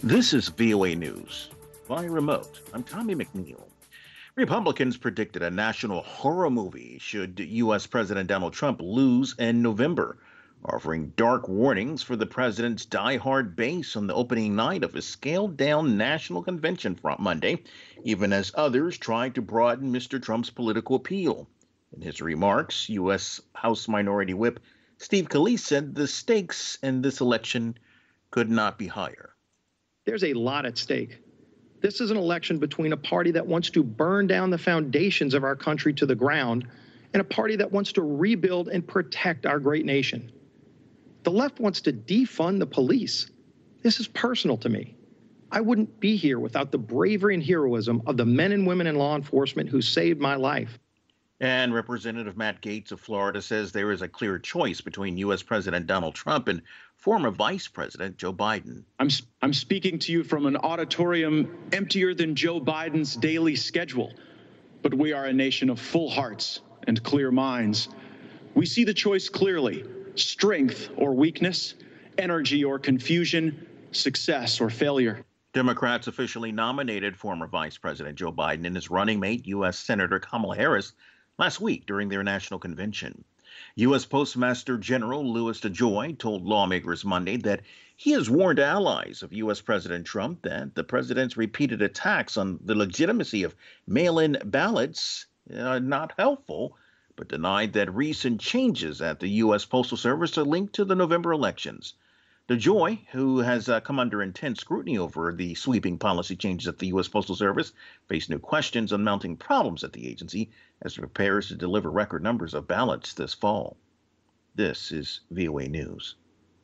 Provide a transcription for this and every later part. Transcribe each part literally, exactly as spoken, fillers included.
This is V O A News. Via remote, I'm Tommy McNeil. Republicans predicted a national horror movie should U S. President Donald Trump lose in November, offering dark warnings for the president's die-hard base on the opening night of a scaled-down national convention front Monday, even as others tried to broaden Mister Trump's political appeal. In his remarks, U S. House Minority Whip Steve Scalise said the stakes in this election could not be higher. There's a lot at stake. This is an election between a party that wants to burn down the foundations of our country to the ground and a party that wants to rebuild and protect our great nation. The left wants to defund the police. This is personal to me. I wouldn't be here without the bravery and heroism of the men and women in law enforcement who saved my life. And Representative Matt Gaetz of Florida says there is a clear choice between U S. President Donald Trump and former Vice President Joe Biden. I'm, I'm speaking to you from an auditorium emptier than Joe Biden's daily schedule. But we are a nation of full hearts and clear minds. We see the choice clearly: strength or weakness, energy or confusion, success or failure. Democrats officially nominated former Vice President Joe Biden and his running mate, U S. Senator Kamala Harris, last week during their national convention. U S. Postmaster General Louis DeJoy told lawmakers Monday that he has warned allies of U S. President Trump that the president's repeated attacks on the legitimacy of mail-in ballots are not helpful, but denied that recent changes at the U S. Postal Service are linked to the November elections. DeJoy, who has uh, come under intense scrutiny over the sweeping policy changes at the U S. Postal Service, faced new questions on mounting problems at the agency as it prepares to deliver record numbers of ballots this fall. This is V O A News.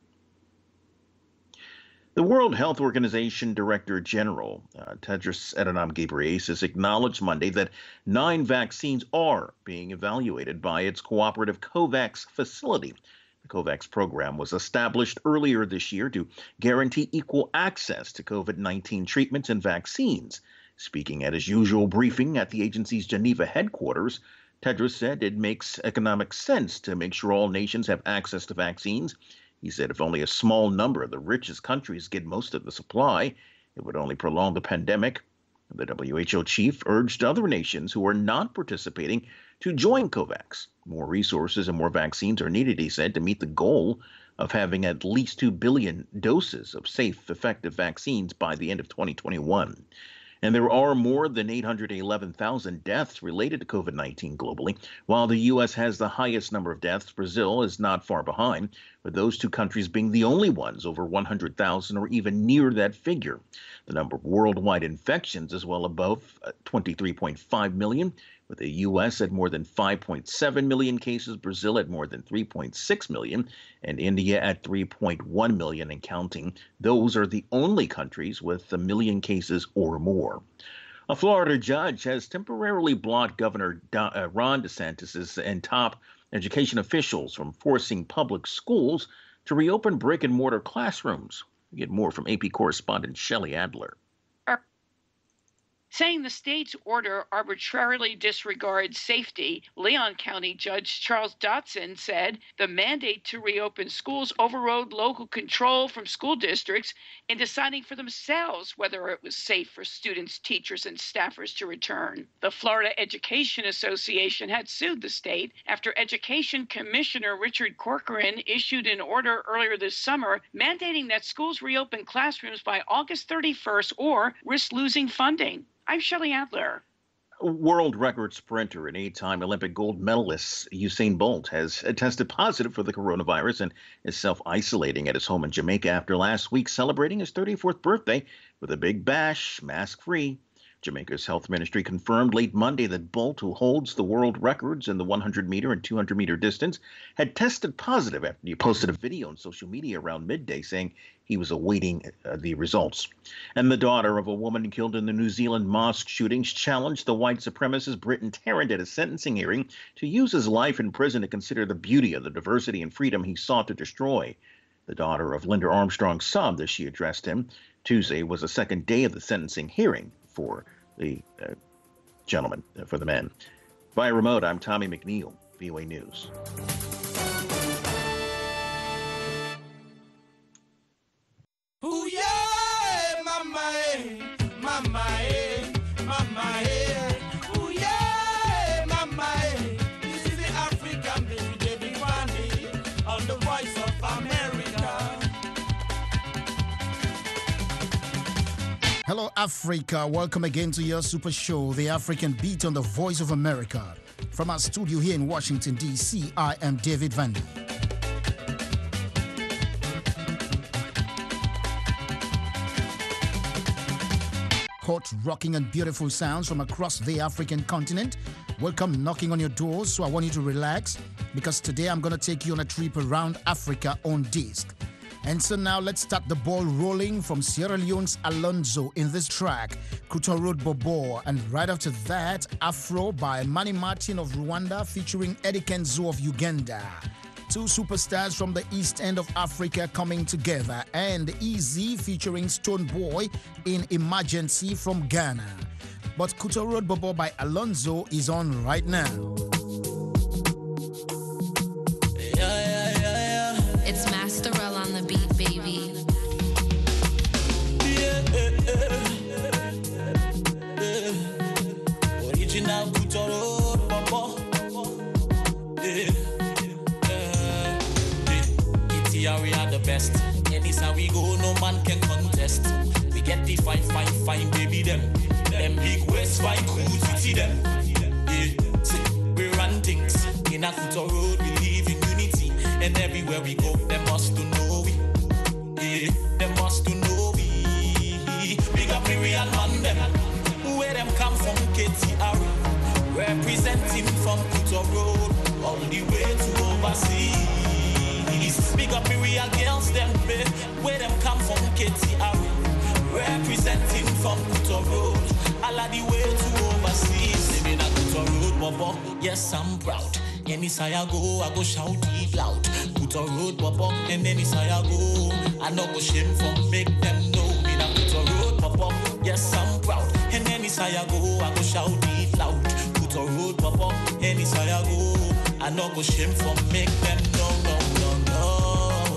The World Health Organization Director General, uh, Tedros Adhanom Ghebreyesus, acknowledged Monday that nine vaccines are being evaluated by its cooperative COVAX facility. The COVAX program was established earlier this year to guarantee equal access to COVID nineteen treatments and vaccines. Speaking at his usual briefing at the agency's Geneva headquarters, Tedros said it makes economic sense to make sure all nations have access to vaccines. He said if only a small number of the richest countries get most of the supply, it would only prolong the pandemic. The W H O chief urged other nations who are not participating to join COVAX. More resources and more vaccines are needed, he said, to meet the goal of having at least two billion doses of safe, effective vaccines by the end of twenty twenty-one. And there are more than eight hundred eleven thousand deaths related to COVID nineteen globally. While the U S has the highest number of deaths, Brazil is not far behind, with those two countries being the only ones over one hundred thousand or even near that figure. The number of worldwide infections is well above twenty-three point five million, with the U S at more than five point seven million cases, Brazil at more than three point six million, and India at three point one million and counting. Those are the only countries with a million cases or more. A Florida judge has temporarily blocked Governor Ron DeSantis and top education officials from forcing public schools to reopen brick-and-mortar classrooms. We get more from A P correspondent Shelley Adler. Saying the state's order arbitrarily disregards safety, Leon County Judge Charles Dotson said the mandate to reopen schools overrode local control from school districts in deciding for themselves whether it was safe for students, teachers, and staffers to return. The Florida Education Association had sued the state after Education Commissioner Richard Corcoran issued an order earlier this summer mandating that schools reopen classrooms by August thirty-first or risk losing funding. I'm Shelley Adler. World record sprinter and eight-time Olympic gold medalist Usain Bolt has tested positive for the coronavirus and is self-isolating at his home in Jamaica after last week celebrating his thirty-fourth birthday with a big bash, mask-free. Jamaica's health ministry confirmed late Monday that Bolt, who holds the world records in the one hundred meter and two hundred meter distance, had tested positive after he posted a video on social media around midday saying he was awaiting uh, the results. And the daughter of a woman killed in the New Zealand mosque shootings challenged the white supremacist Britton Tarrant at a sentencing hearing to use his life in prison to consider the beauty of the diversity and freedom he sought to destroy. The daughter of Linda Armstrong sobbed as she addressed him. Tuesday was the second day of the sentencing hearing for the uh, gentleman, uh, for the man. Via remote, I'm Tommy McNeil, V O A News. Ooh, yeah, my Hello, Africa. Welcome again to your super show, The African Beat on the Voice of America. From our studio here in Washington, D C, I am David Vandy. Hot, rocking, and beautiful sounds from across the African continent. Welcome knocking on your doors, so I want you to relax because today I'm going to take you on a trip around Africa on disc. And so now let's start the ball rolling from Sierra Leone's Alonzo in this track, Kuto Road Bobo, and right after that, Afro by Manny Martin of Rwanda featuring Eddie Kenzo of Uganda. Two superstars from the east end of Africa coming together, and Easy featuring Stone Boy in Emergency from Ghana. But Kuto Road Bobo by Alonzo is on right now. We are the best. Anytime we go, no man can contest. We get the fine, fine, fine baby them. Them big waist fine cool to see them. Yeah, see, we run things in Akuto Road. We live in unity, and everywhere we go, they must to know we. Yeah, they must to know we. Big up the real man them. Where them come from, K T R. Representing from Kuto Road all the way to overseas. Big up the real girls, them babe. Where them come from, K T R. Representing from Kuto Road, all of the way to overseas. Living at Kuto Road, Bobo. Yes, I'm proud. Anytime I go, I go shout it loud. Kuto Road, Bobo. And anytime I go, I no go shame for make them know. Me na Kuto Road, Bobo. Yes, I'm proud. And anytime I go, I go shout it loud. Kuto Road, Bobo. Anytime I go, I no go shame for make them know. No, no, no.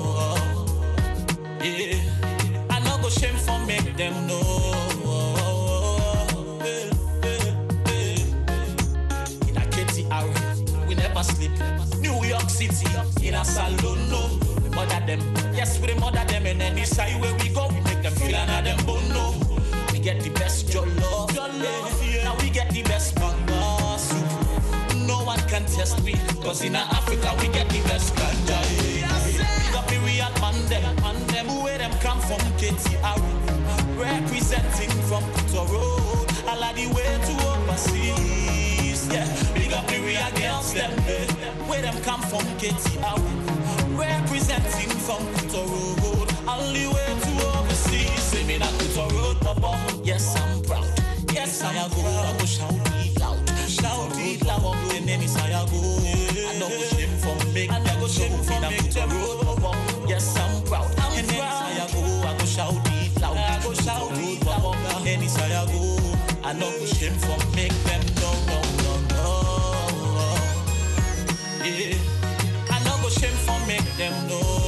Yeah, I no go shame for make them know. Yeah, yeah, yeah. In a K T R, we never sleep. New York City, in a salon, no. We mother them, yes, we mother them. And any side where we go, we make them feel another them no. We get the best jollof, jollof. Yeah. Now we get the best banga soup. No one can test we, cause in Africa we get the best ganja. Big up the real man them, man them. Where them come from, K T R. Representing from Kuto Road, all of the way to overseas. Yeah, big up the real girls them. Where them come from, K T R. Representing from Kuto Road, all the way to overseas. Say me na Kuto Road, Papa. Yes, I'm proud. Yes, I'm go. I go shout it loud, shout it loud. And then it's I go. I no go shame for make. I no go shame for make them road, Papa. Yes, I'm proud. I'm and then I go. I go shout it loud. I go shout it loud. And then it's I go. I no go shame for make them no, no, no, no. Yeah, I no go shame for make them no.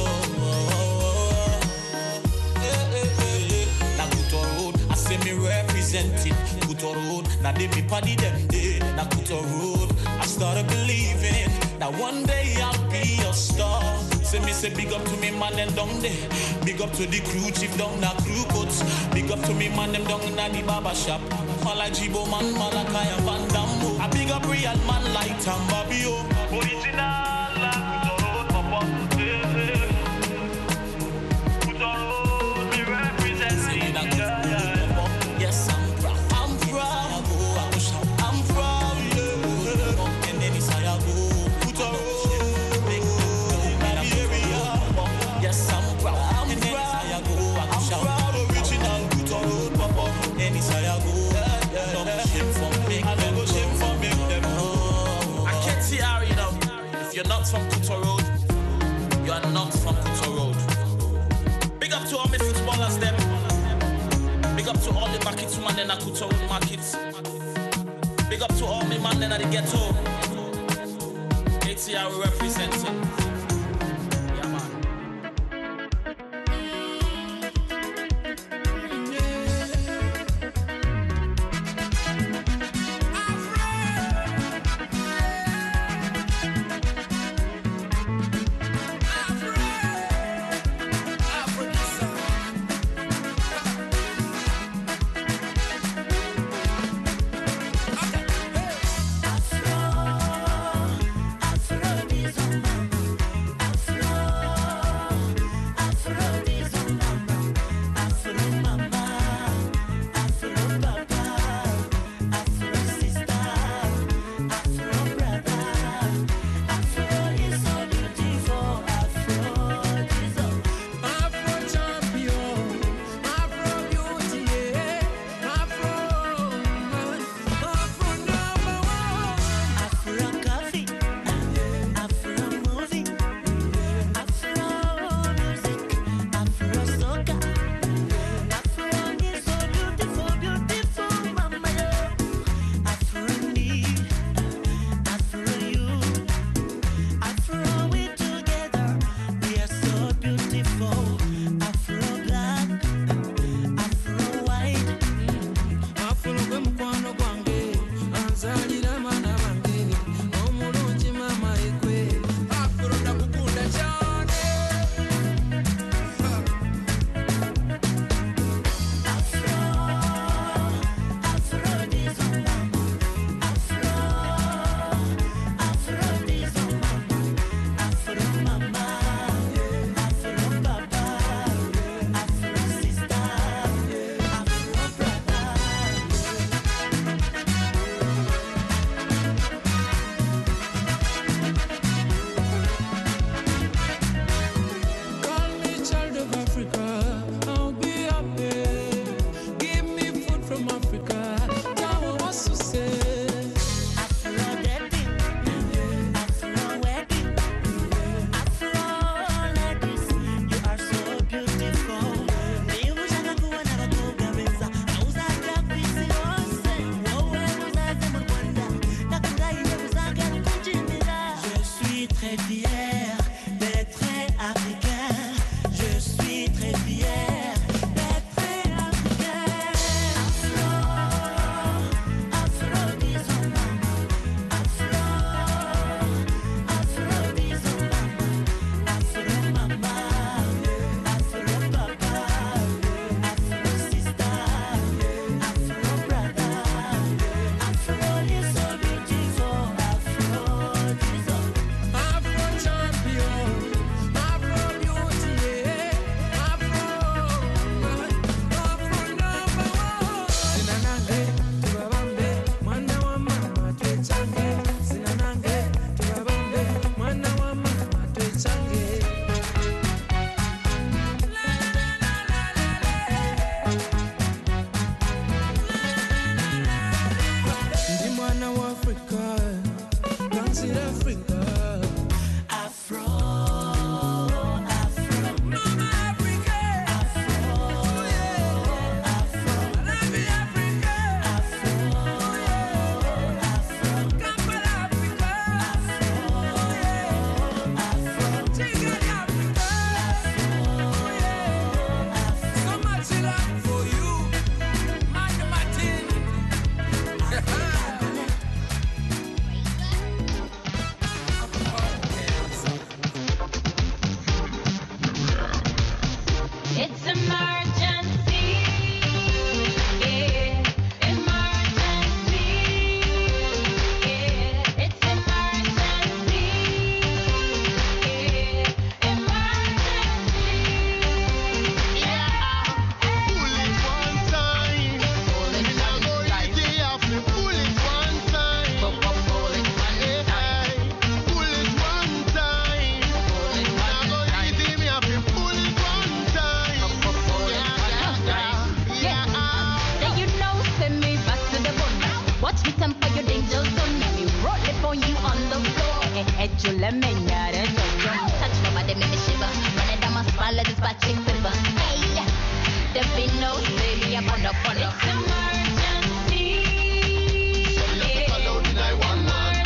Say me representing Kuto Road. Now they be party them day. Now Kuto Road, I started believing that one day I'll be a star. Say me say big up to me man and down there. Big up to the crew chief down na crew coats. Big up to me man them down in the barber shop. Malajibo man, Malakai and Van Dambo. I big up real man like Tambabio. Original Kuto Road, Papa. Kuto Road, me representing. Yes, I'm proud. I'm proud. I go, I go shout. I'm proud. Yeah. And then it's I go. Put a road. Big area. Yes, I'm proud. I'm and then it's I go. I go shout. I'm proud. Original. Put a road, Papa. And then it's I go. No go shame for me. I no go shame for me. I can't see how you know. If you're not from Kuto Road, you are not from Kuto Road. Big up to all my footballers, them. Big up to all the markets man in the Kuto Road markets. Big up to all my man in the ghetto. A T R representing. Yeah, man. Sweet and for your danger zone. Let me roll it on you on the floor. Eh, eh, you let me know that don't touch nobody, make me shiver. Run it down my spine, let this bad chick quiver. Hey, there be no baby, I'm on up on it. It's emergency. Yeah. Follow the nine one one.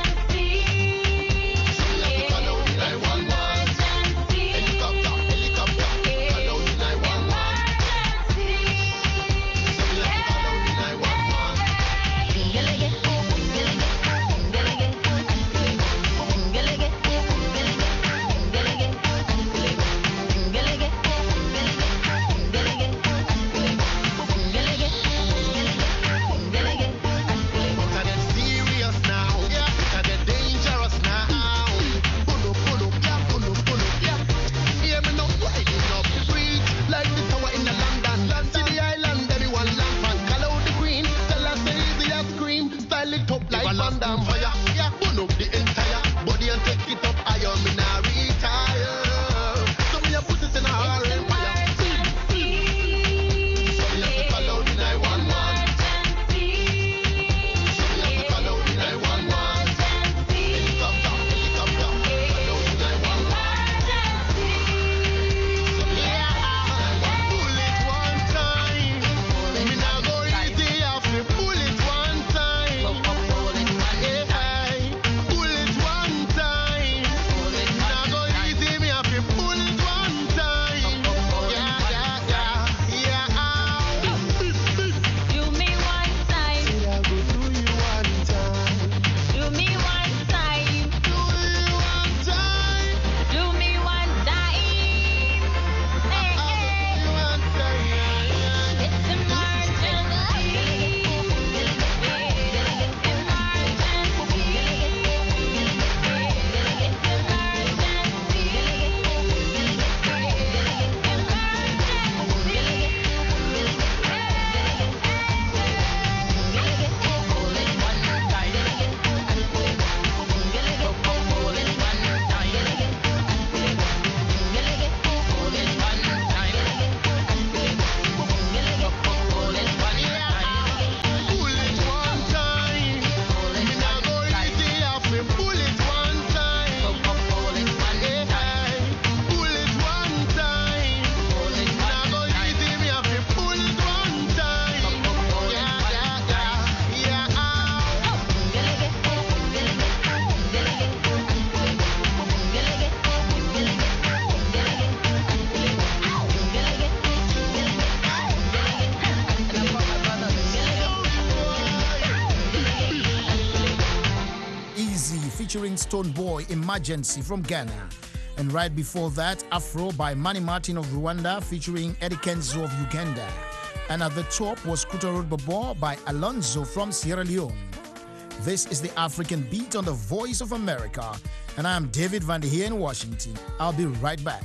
Featuring Stone Boy, Emergency from Ghana. And right before that, Afro by Manny Martin of Rwanda featuring Eddie Kenzo of Uganda. And at the top was Kuta Road Babo by Alonzo from Sierra Leone. This is the African Beat on the Voice of America. And I am David Van Der here in Washington. I'll be right back.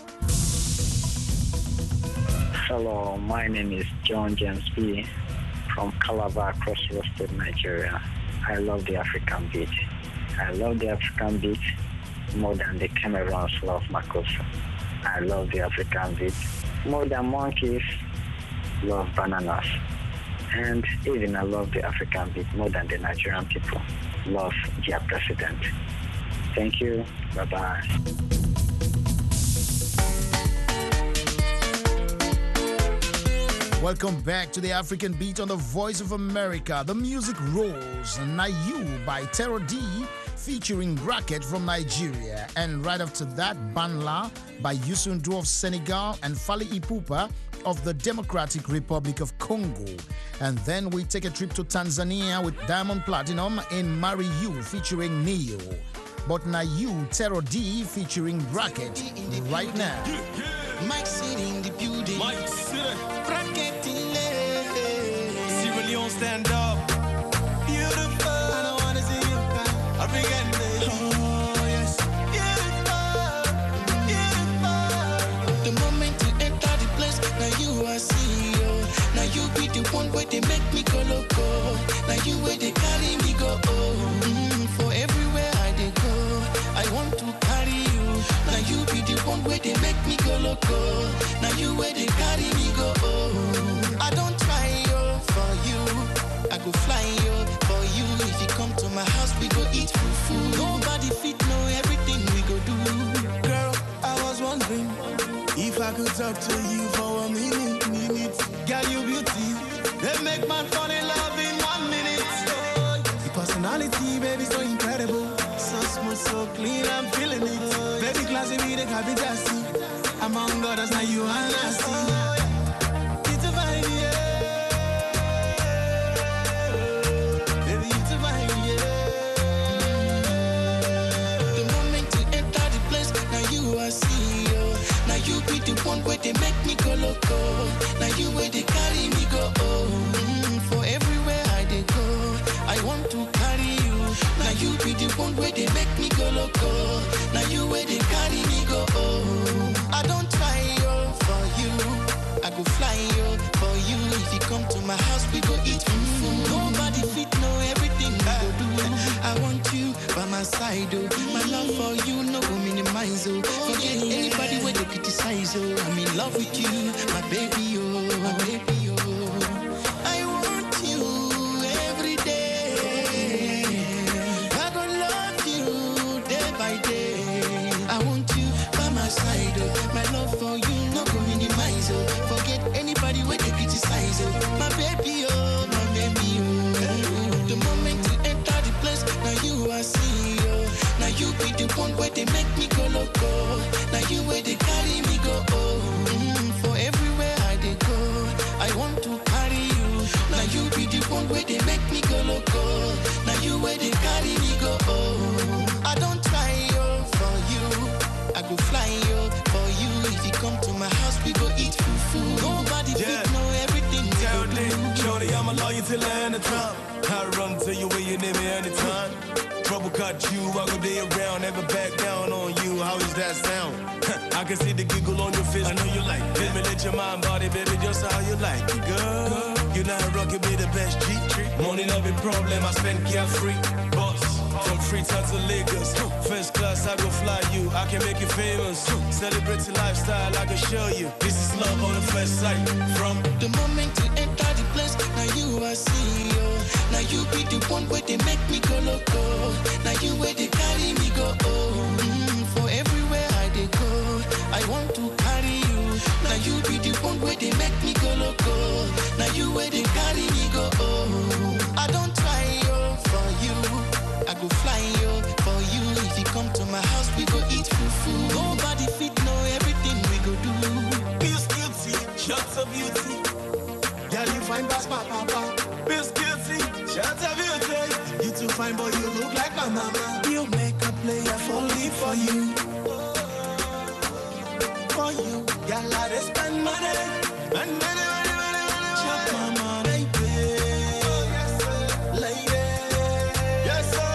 Hello, my name is John James B. from Calabar, Cross River State, Nigeria. I love the African Beat. I love the African beat more than the Cameroons love Makossa. I love the African beat more than monkeys love bananas. And even I love the African beat more than the Nigerian people love their president. Thank you. Bye-bye. Welcome back to the African Beat on the Voice of America. The music rolls. Nayu by Terror D featuring Bracket from Nigeria. And right after that, Banla by Youssou of Senegal and Fally Ipupa of the Democratic Republic of Congo. And then we take a trip to Tanzania with Diamond Platinum in Marry You featuring Neo. But Nayu, Terror D featuring Bracket right now. Mike City in the building. Mike City. Bracket in there. Sierra Leone stand up. Beautiful. I don't wanna see you cry. African day. Oh yes. Beautiful. Beautiful. The moment you enter the place, now you are C E O. Now you be the one where they make me go loco. Now you where they carry me go. Oh. Mm, for everywhere I they go, I want to carry you. Now you be the one where they make me go loco. Now you where they carry me go. Oh. I don't try oh, for you. talk to you for a minute, minute. Girl, you beauty. They make man fall in love in one minute. Your personality, baby, so incredible. So smooth, so clean, I'm feeling it. Baby, classy, me, they can be just among others, now you and I see. It's a vibe, yeah. Baby, it's a vibe, yeah. The moment you enter the place, now you are see, oh. Now you be the one where they make me go loco. Now you where they carry me go, oh. Mm, for everywhere I they go, I want to carry you. Now you be the one where they make me go loco. Now you where they carry me go, oh. I don't try, yo, for you. I go fly, yo, for you. If you come to my house, we go eat food. Nobody fit know everything we go do. I want you by my side, oh. My love for you, no go minimize, oh. Forget anybody where they criticize, oh. I'm in love with you, my baby, oh, my baby, oh. I want you every day. I gonna love you day by day. I want you by my side, oh. My love for you, no go minimize, oh. Forget anybody where they criticize, oh. My baby, oh, my baby, oh. The moment you enter the place, now you are see, oh. Now you be the one where they make me go loco. Now you where they carry me go, oh. Mm, for everywhere I they go, I want to carry you. Now you be the one where they make me go loco. Now you where they carry me go, oh. I don't try, oh, for you. I go fly, yo, for you. If you come to my house, we go eat food, food. Nobody yeah. fit know everything we go do. Shorty, I'ma love you till the end of time. I'll run to you where you need me anytime. Trouble cut you, I go day around, never back down on you. How does that sound? I can see the giggle on your face, I know you like it. Let me let your mind body, baby, just how you like it, girl. You know how rockin' be the best G. Money loving problem, I spend carefree. Boss. From Freetown to Lagos, first class I go fly you, I can make you famous. Celebrate your lifestyle, I can show you. This is love on the first sight. From the moment you enter the place, now you are see, oh. Now you be the one where they make me go loco. Now you where they carry me go, oh. Mm, for everywhere I they go, I want to carry you. Now you be the one where they make me go loco. Now you where they carry me go, oh. I don't try, oh, for you. I go fly, yo, for you. If you come to my house, we go eat food, food. Nobody fit know everything we go do. Biscuity, shots of beauty. Girl, you fine, pass my papa. Biscuity, shots of beauty. You too fine, boy, you look like my mama. You make a player fall in for you. For you, girl, I just spend money. And money, money, money, money. Chop my money, baby. Yes, sir. Lady. Yes, sir.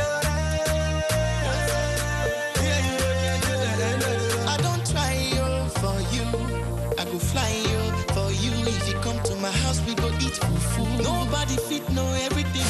Fly yo, for you. If you come to my house, we go eat food, food. Nobody fit know everything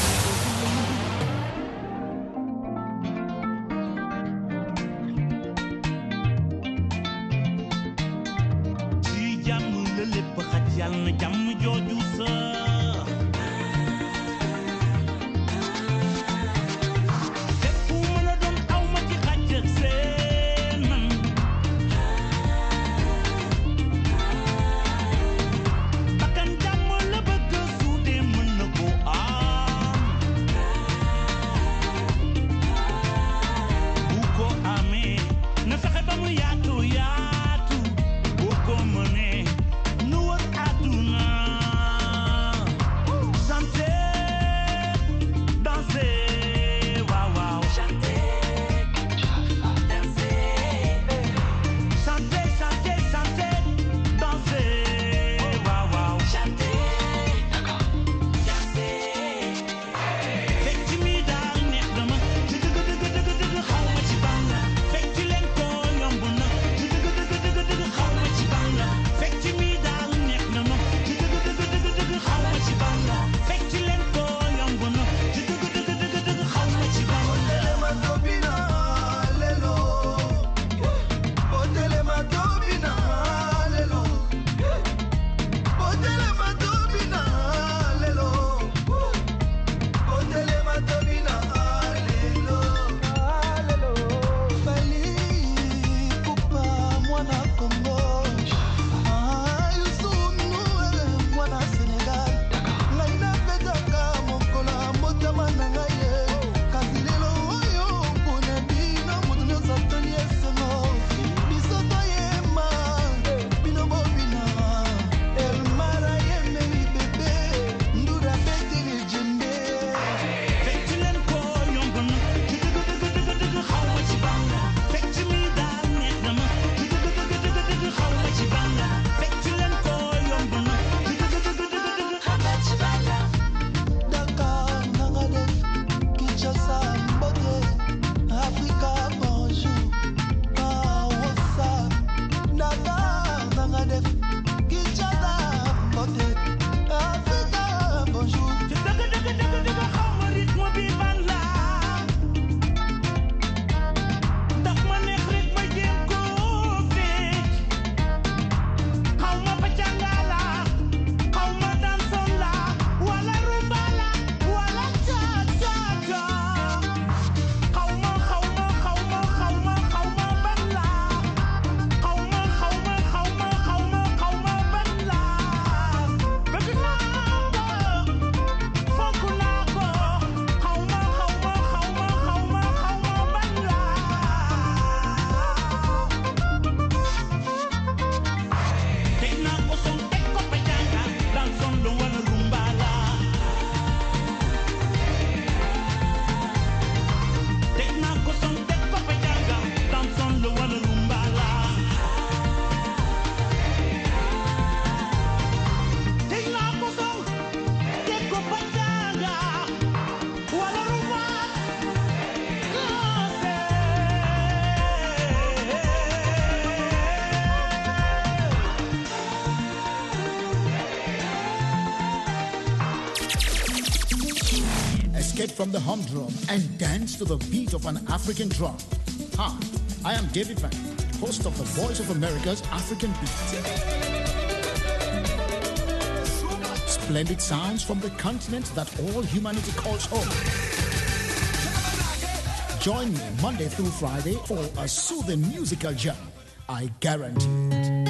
escape from the humdrum and dance to the beat of an African drum. Hi, I am David Van, host of the Voice of America's African Beat. Splendid sounds from the continent that all humanity calls home. Join me Monday through Friday for a soothing musical jam. I guarantee it.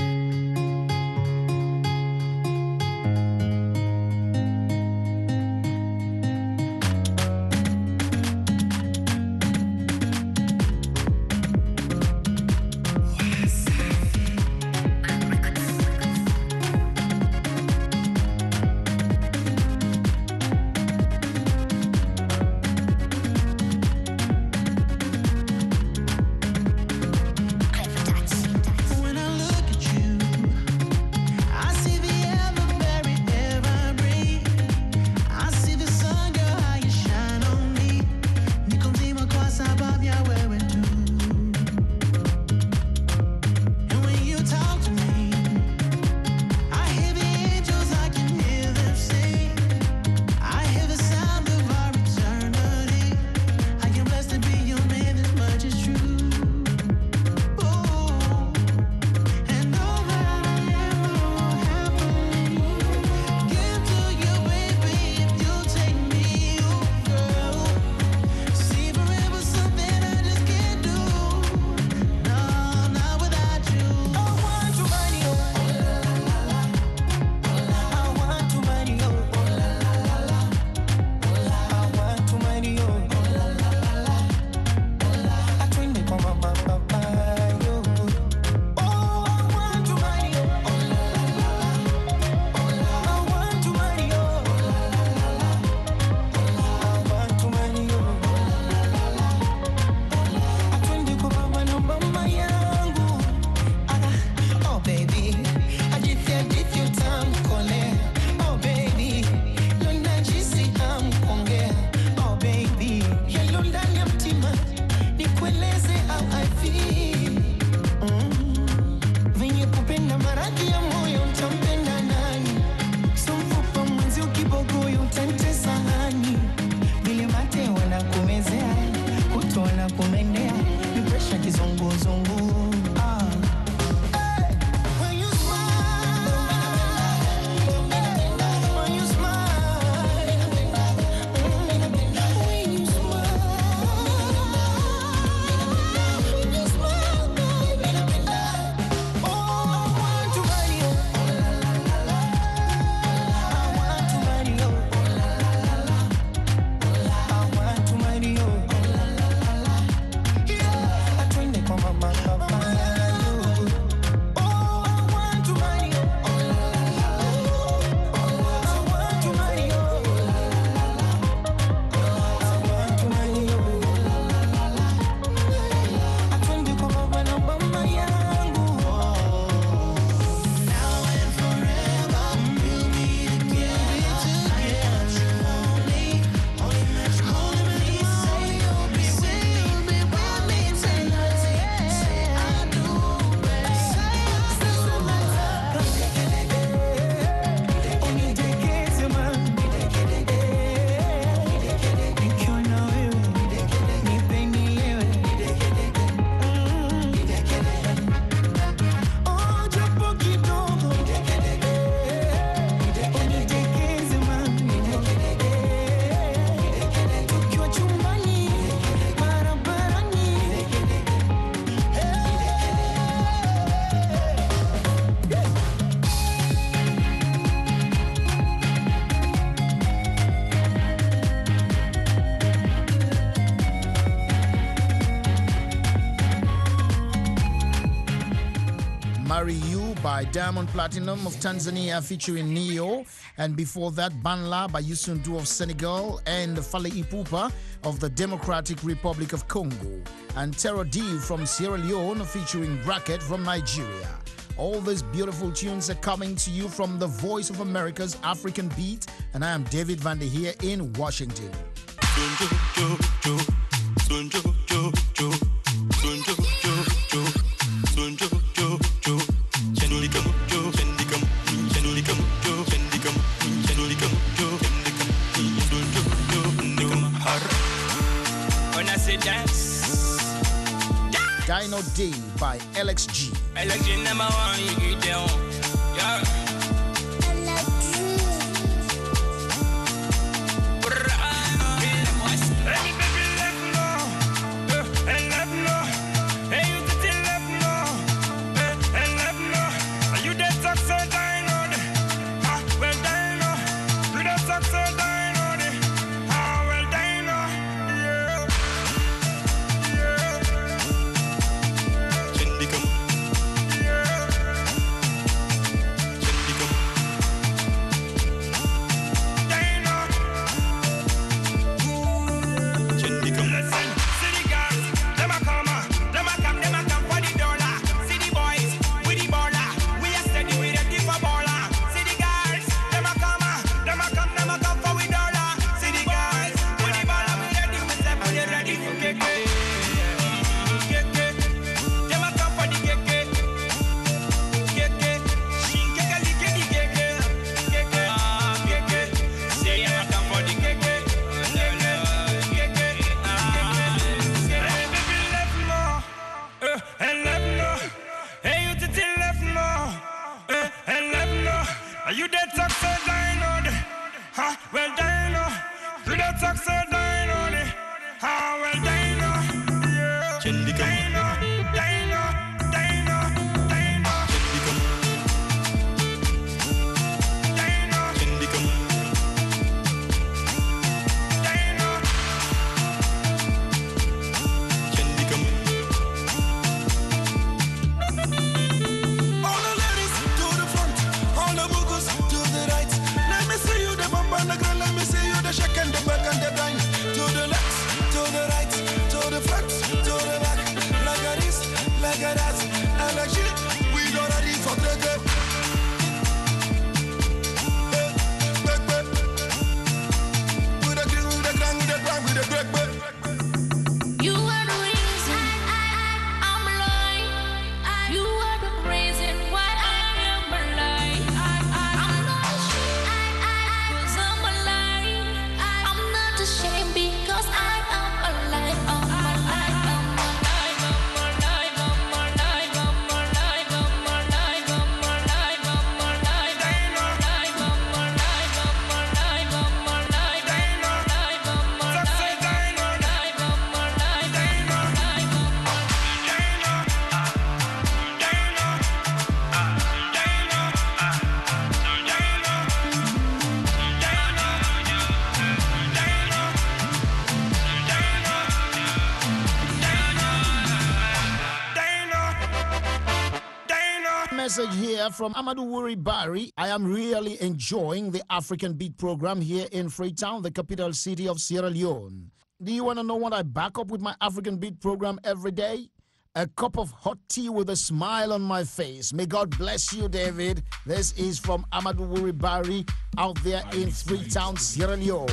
Marry You by Diamond Platinum of Tanzania featuring Neo. And before that, Banla by Youssou N'Dour of Senegal and Fally Ipupa of the Democratic Republic of Congo. And Terror D from Sierra Leone featuring Bracket from Nigeria. All these beautiful tunes are coming to you from the Voice of America's African Beat. And I am David Van Der here in Washington. Dino Day by L X G. L X G number one, you get down. Yeah. Message here from Amadou Wuri Bari. I am really enjoying the African Beat program here in Freetown, the capital city of Sierra Leone. Do you want to know what I back up with my African Beat program every day? A cup of hot tea with a smile on my face. May God bless you, David. This is from Amadou Wuri Bari out there in Freetown, Sierra Leone.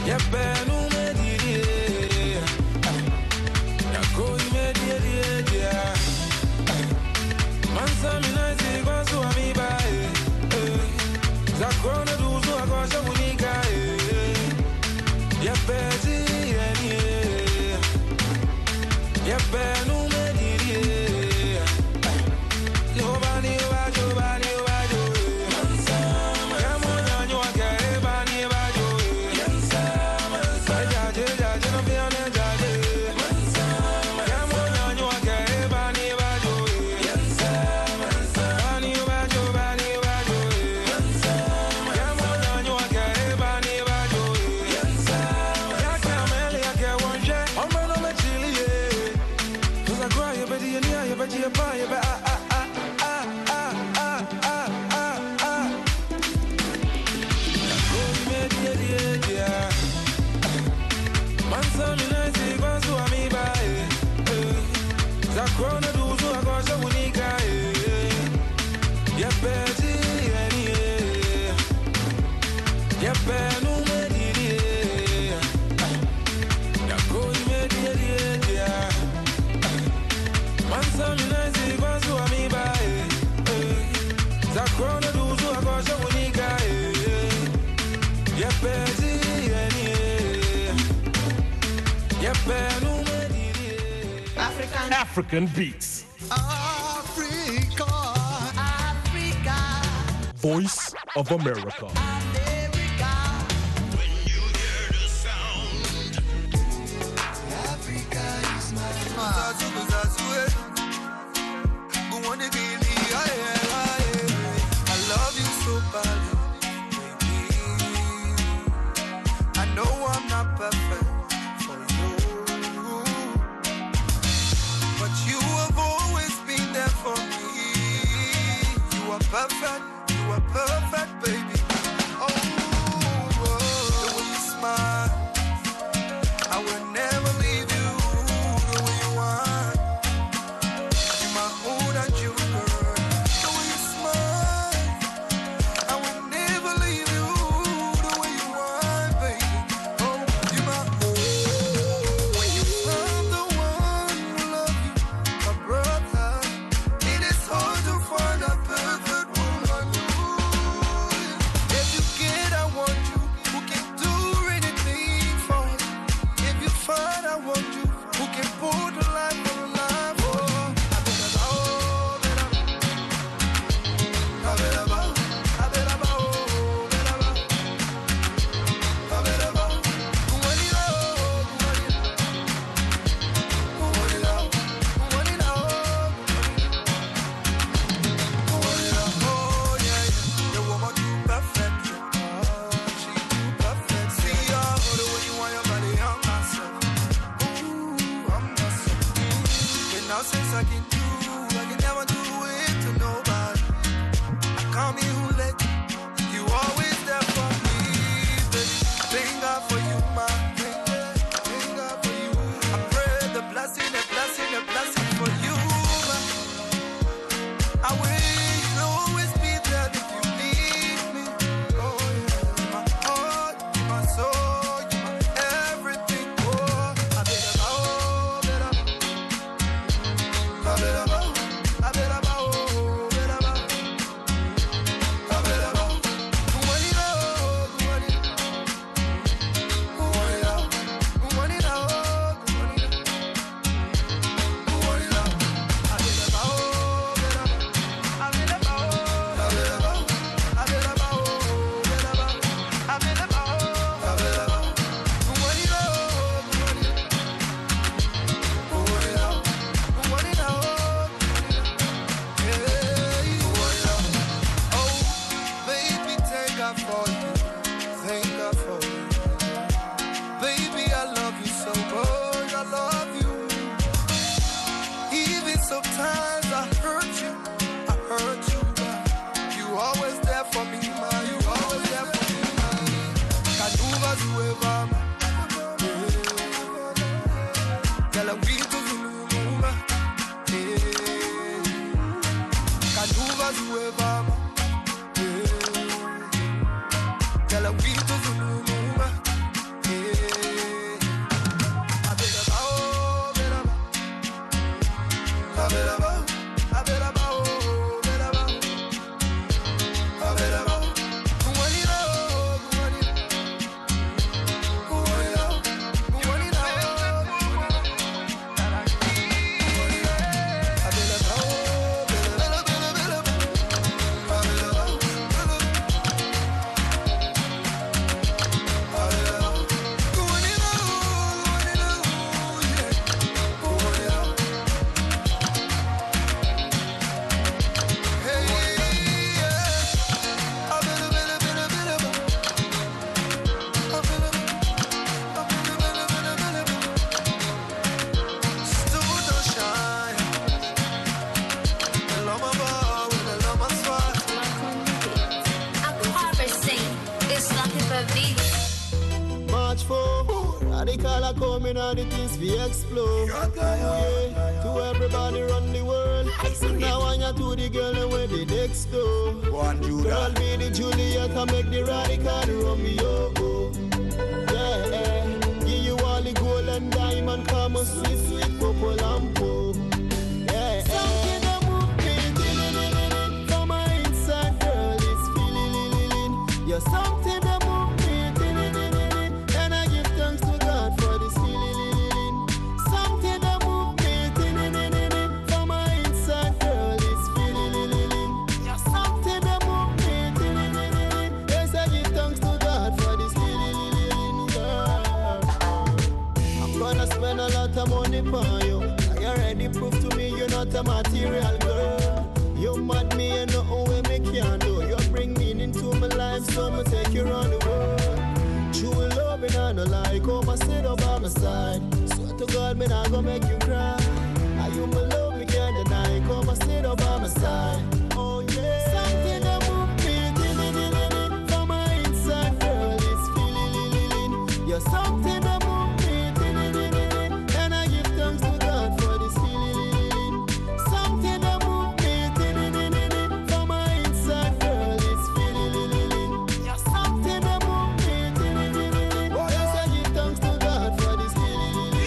African beats. Africa, Africa. Voice of America. America. When you hear the sound, Africa is my heart. I love you so badly, baby. I know I'm not perfect. Perfect, you are perfect, baby. Oh, oh, the way you smile, I will never leave you. The way you want, you're my own and you, girl. The way you smile, I will never leave you. The way you want, baby. Oh, you're my own. When you found the one who love you, my brother, it is hard to find a perfect. watch for. Radical are coming and the things we explode. Yeah. To everybody run the world. Now I want to the girl and where the next door. Girl be the Juliet and make the radical Romeo. Yeah, yeah. Give you all the gold and diamond, come and sweet, sweet purple and purple. Yeah, something that move me from my inside, girl, is feeling. You're something that move me, and I give thanks to God for this feeling. Something that move me from my inside, girl, is feeling. You're something that move me, yes, I give thanks to God for this feeling, girl. I'm gonna spend a lot of money on you. You already proved to me you're not a material girl. You mad me and nothing way me can do. You bring meaning to my life, so I'ma take you around the world. True love and I no lie, come and sit up by my side. Swear to God, me not gonna make you cry. And you my love, me can't deny. Come and sit up by my side. Oh yeah. Something that move me from my inside, girl, is feeling. You're something that move me, and I give thanks to God for this feeling. Something that move me from my inside, girl, is feeling. You're something that move me, yes, I give thanks to God for this feeling.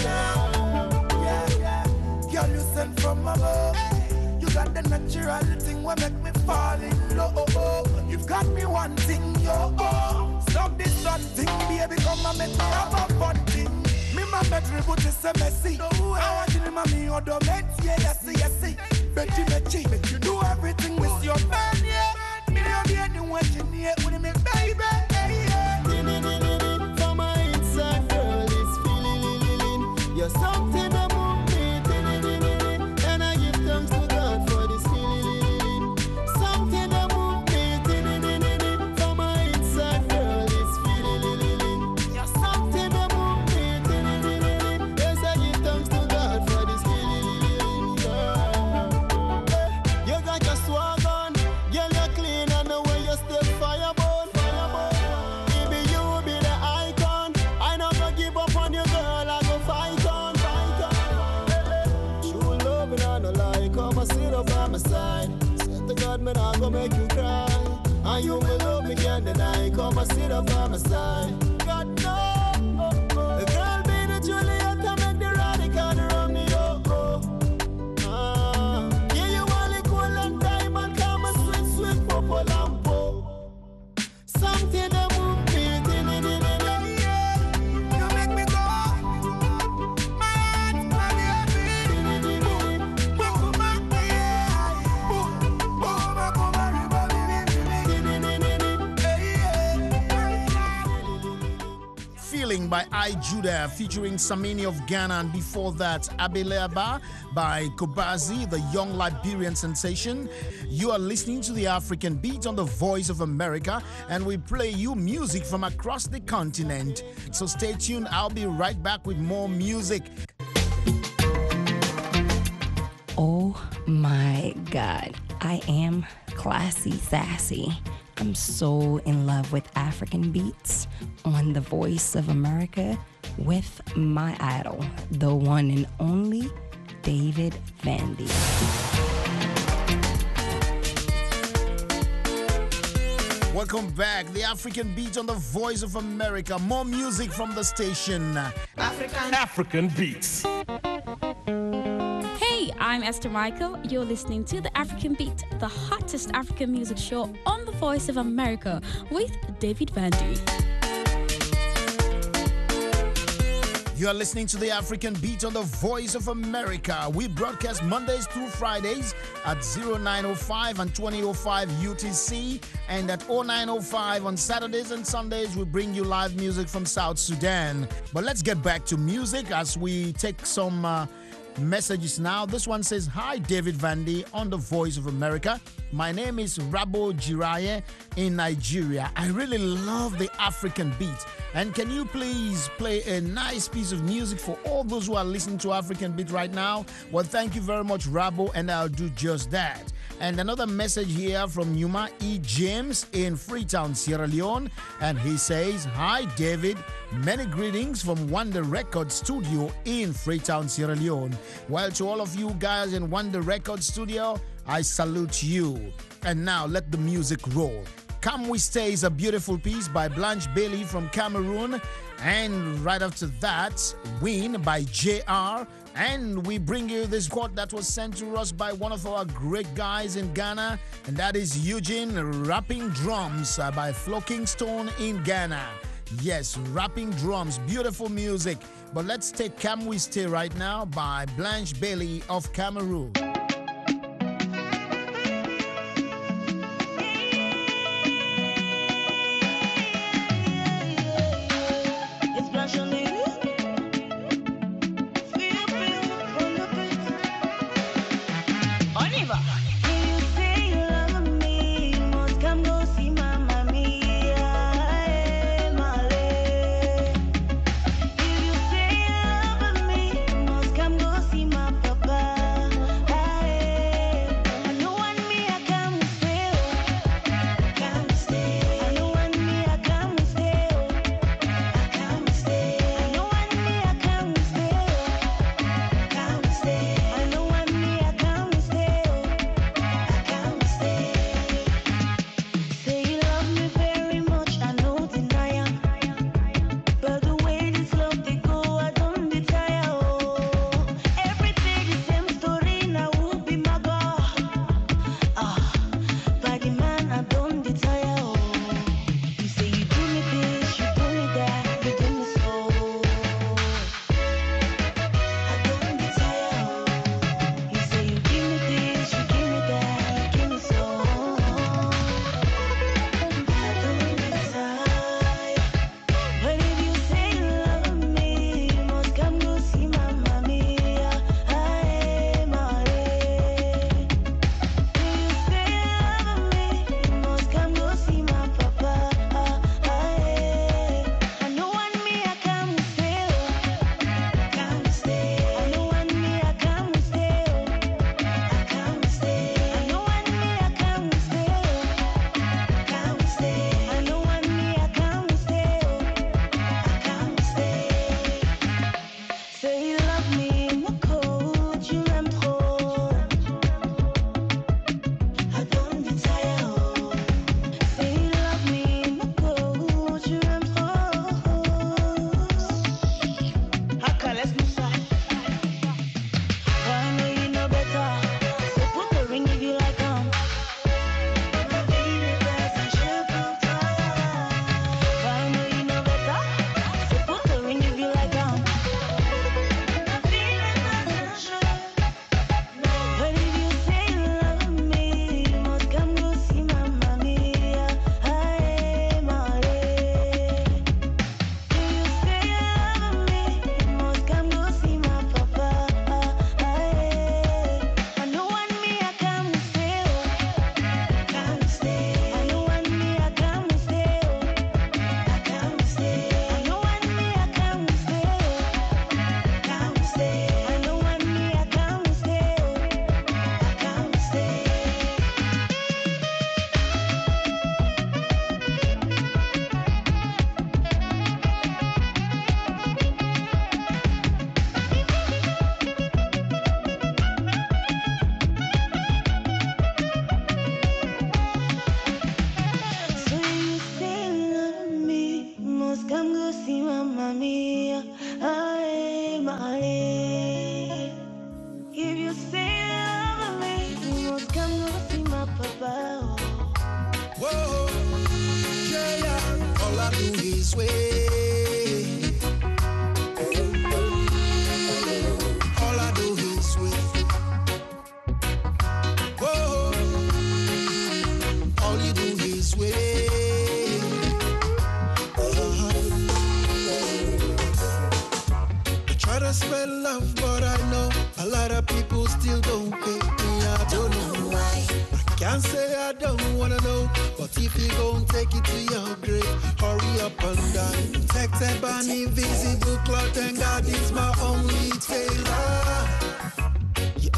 Yeah, yeah. Girl, you sent from above. You got the natural thing what make me fall in love. You've got me one thing, yo. Oh. Stop this one thing, baby, come and make me have a fun thing. Me my bedroom put this a messy. I want you to mommy or the meds, yeah, yes, yes, Betty, Betty, make you do everything with your man, yeah. Me don't be anyone you need with me, baby, yeah. From my inside, girl, is feeling. You're something that move me, and I give thanks to God for this feeling. Something that move me, from my inside, girl, is feeling. You're something that move me, yes, I give thanks to God for this feeling, girl. You got your swag on, girl, you're clean and the way you stay fireborn. Baby, you be the icon. I not gonna give up on you, girl. I go fight on, fight on. True love and I no lie. Come and sit up by my side. Swear to God, me not gonna make you cry. And you will love me can't deny. Come and sit up by my side. God no, the girl be the Juliet and make the radical Romeo. Ah, yeah, you want the gold and diamond, come and sweet, sweet purple and purple. Something that move me, You make me go. My heart, my baby. Boom, boom, my yeah. Boom, boom, my come Feeling by I Judah featuring Samini of Ghana, and before that Abeleaba by Kobazi, the young Liberian sensation. You are listening to the African Beat on the Voice of America, and we play you music from across the continent. So stay tuned, I'll be right back with more music. Oh my God, I am classy sassy. I'm so in love with African beats on the Voice of America with my idol, the one and only David Vandy. Welcome back. The African Beat on the Voice of America. More music from the station. African African Beats. Hey, I'm Esther Michael. You're listening to the African Beat, the hottest African music show on the Voice of America with David Vandy. You are listening to the African Beat on the Voice of America. We broadcast Mondays through Fridays at oh nine oh five and twenty oh five U T C, and at oh nine oh five on Saturdays and Sundays we bring you live music from South Sudan. But let's get back to music as we take some uh, messages now. This one says, "Hi, David Vandy on the Voice of America. My name is Rabo Jiraye in Nigeria. I really love the African beat. And can you please play a nice piece of music for all those who are listening to African beat right now?" Well, thank you very much, Rabo, and I'll do just that. And another message here from Numa E. James in Freetown, Sierra Leone. And he says, "Hi, David. Many greetings from Wonder Record Studio in Freetown, Sierra Leone." Well, to all of you guys in Wonder Record Studio, I salute you. And now let the music roll. Come We Stay is a beautiful piece by Blanche Bailey from Cameroon. And right after that, Win by J R. And we bring you this quote that was sent to us by one of our great guys in Ghana, and that is Eugene Rapping Drums uh, by Flo Kingston in Ghana. Yes, rapping drums, beautiful music. But let's take Come We Stay right now by Blanche Bailey of Cameroon.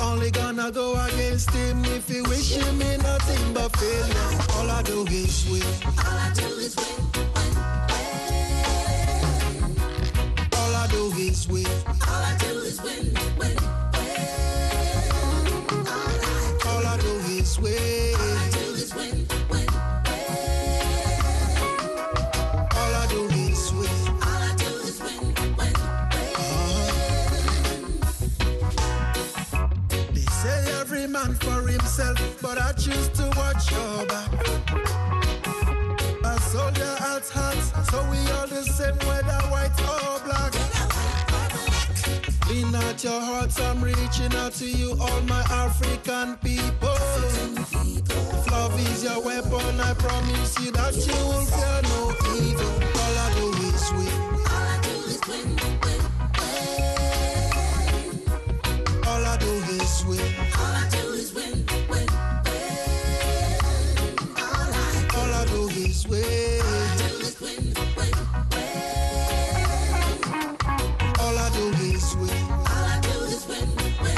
Only gonna go against him if he wishing me nothing but failure. All I do is win. All I do is win. All I do is win. All I do is win. Win. All I do is win. All I do is win. Win. All I do is win. All I do is win. Win. They say every man for himself, but I choose to watch your back. A soldier at heart, so we all the same, whether white or black. Lean out your hearts, I'm reaching out to you, all my African people. If love is your weapon, I promise you that you will fear no evil. All I do is win. All I do is win. All I do is win. All I do is win. Win. All I do is win. All I do is win. All I do is win. Win.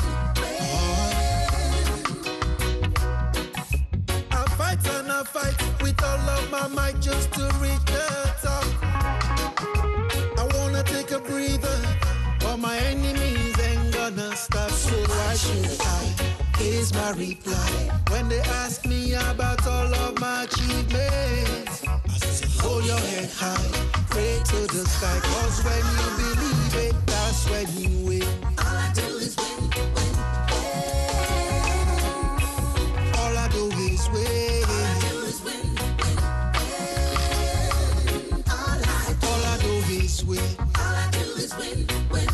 I fight and I fight with all of my might just to reach the top. I wanna take a breather, but my enemies ain't gonna stop. So why should I? Here's my reply. When they ask me about all of my achievements, I say hold your head high, pray to the sky, cause when you believe it, that's when you win. All I do is win, win. All I do is win. All I do is win, win. All I do is win. All I do is win, win.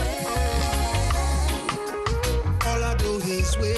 All I do is win.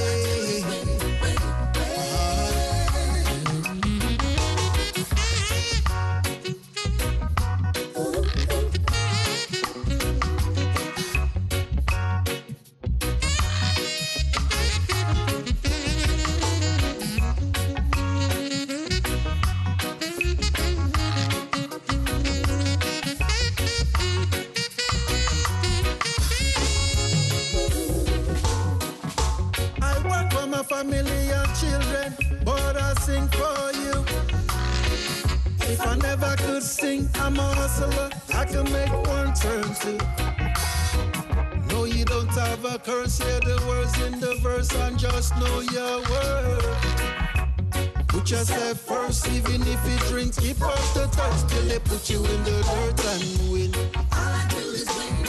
Family and children, but I sing for you. If I never could sing, I'm a hustler. I can make one turn two. No, you don't have a curse. Hear the words in the verse and just know your word. Put yourself first, even if you drink, keep up the thirst till they put you in the dirt and win. All I do is win.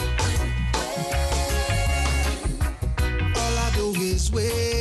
All I do is win.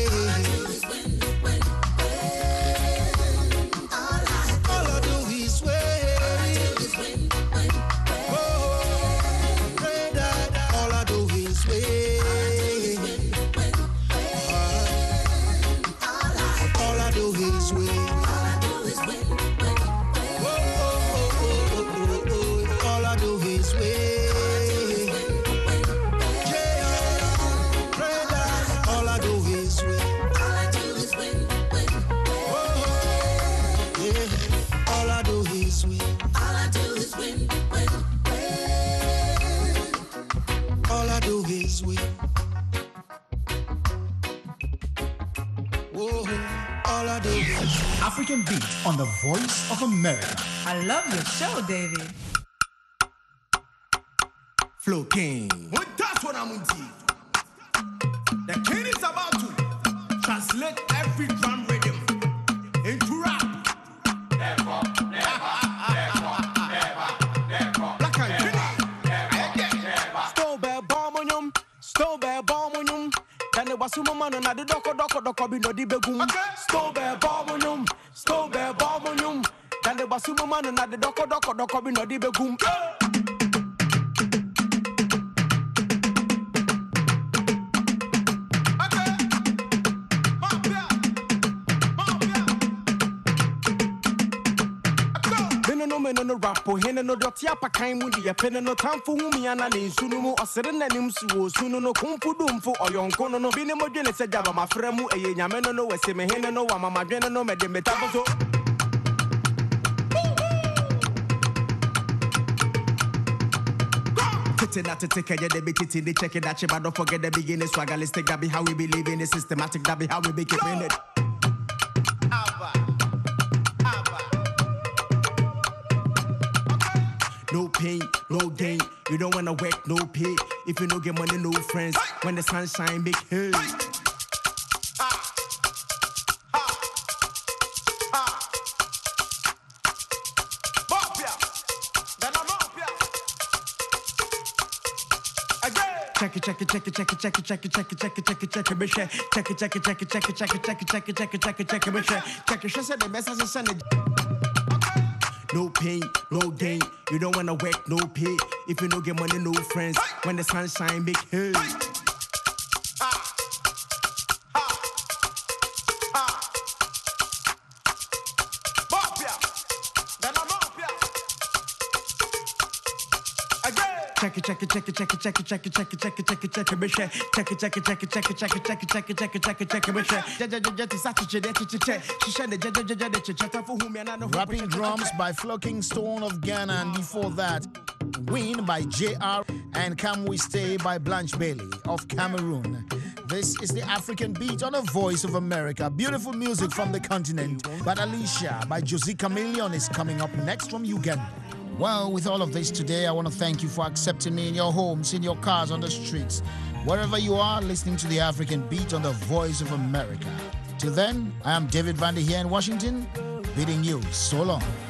African Beat on the Voice of America. I love your show, David. Flow King. Well, that's what I'm into. The king is about to translate every drum rhythm into rap. Never, never, never, never, never. Black and green. Stowbell bomb on you. Stowbell bomb on you. Then it was some man on the doko doko doko be no di begum. Stowbell bomb on you. Stowbell bomb on you. Then it was some man on the doko doko doko be no di begum. No rapo hene no doti apa kan mu de pene no tamfo hu mi ana ne sunu mu osere nanim su wo sunu no kumfu dumfo oyonko no no bi ne modwene se jaba mafra mu eye nyame no no wese me hene no wa mama dwene no mede metafo so Titty not to take care of the big titty, they check it out, but don't forget the beginning. Swagalistic, that be how we believe in it. Systematic, that be how we be keeping it. No pain, no gain. You don't wanna work, no pay. If you don't get money, no friends. When the sun shine, big hey. Check it, check it, check it, check it, check it, check it, check it, check it, check it, check it, bitch. Check it, check it, check it, check it, check it, check it, check it, check it, check it, check it, bitch. Check it, she said the best as a son. No pain, no gain. You don't wanna work, no pay. If you don't get money, no friends. When the sun shine, big hey. Check it, check it, check it, check it, check it, check it, check it, check it, check it, check it, bitch. Check it, check it, check it, check it, check it, check it, check it, check it, check it, check it, bitch. Rapping Drums by Flocking Stone of Ghana, and before that, Win by J R and Can We Stay by Blanche Bailey of Cameroon. This is the African Beat on the Voice of America. Beautiful music from the continent. But Alicia by Josie Chameleon is coming up next from Uganda. Well, with all of this today, I want to thank you for accepting me in your homes, in your cars, on the streets, wherever you are, listening to the African Beat on the Voice of America. Till then, I am David Vander here in Washington, bidding you so long.